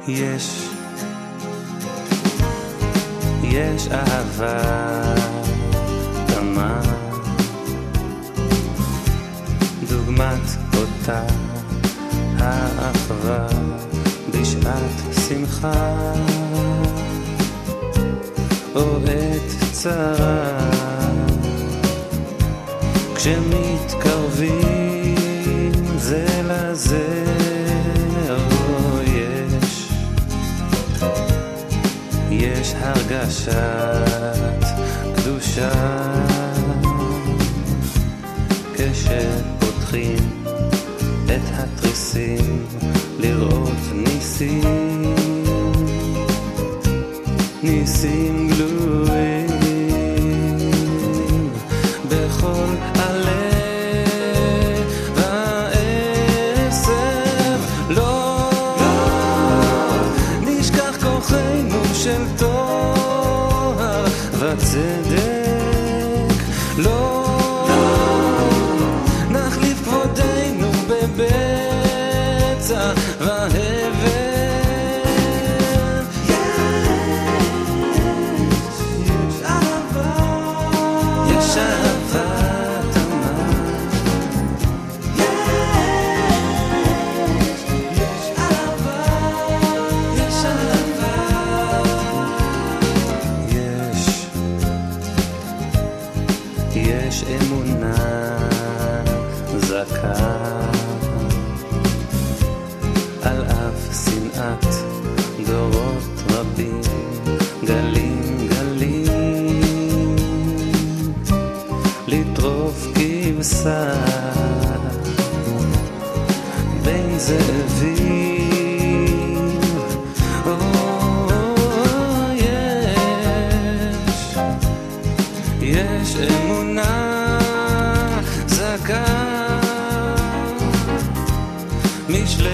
יש אהבה תמה דוגמת אותה האחווה בשעת שמחה או עת צרה כשמתקרבים זה לזה יש הרגשת קדושה כשפותחים את התריסים לראות ניסים ניסים גלויים בכל עלה ועשב לא נשכח כוחנו של תואר וצדק לא נחליף כבודנו בבצע והבל יש אהבה תמה יש אהבה יש אמונה זכה על אף שנאת דורות רבים גלים גלים לטרוף כבשה בין זאבים יש אמונה זכה משלי